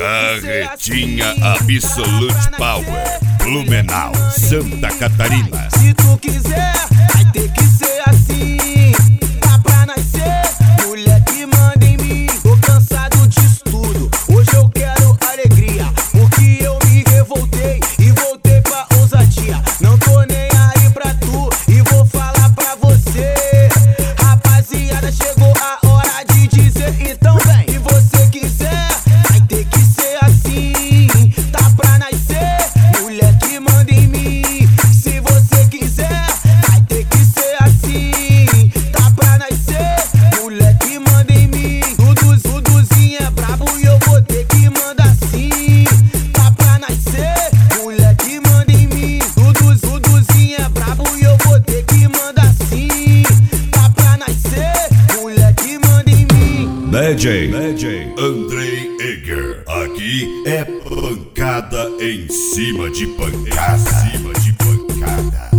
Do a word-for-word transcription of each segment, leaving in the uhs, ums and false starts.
Carretinha Absolute Power, Blumenau, Santa Catarina. Se tu quiser, vai ter que ser assim. Tá pra nascer, mulher que manda em mim. Tô cansado disso tudo, hoje eu quero alegria. Porque eu me revoltei e voltei pra ousadia. Não tô nem aí pra tu e vou falar pra você. Rapaziada, chegou a hora de dizer, então vem. Se você quiser, vai ter que ser assim. Tá pra nascer, mulher que manda em mim. Se você quiser, vai ter que ser assim. Tá pra nascer, mulher que manda em mim. Tudo, tudozinho é brabo e eu vou ter que mandar sim. Tá pra nascer, mulher que manda em mim. Tudo, tudozinho é brabo e eu vou ter que mandar sim. Tá pra nascer, mulher que manda em mim. D J, D J Andrei Eger. Aqui é pancada em cima de pancada, em cima de pancada.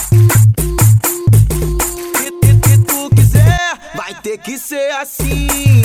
Se, se, se tu quiser, vai ter que ser assim.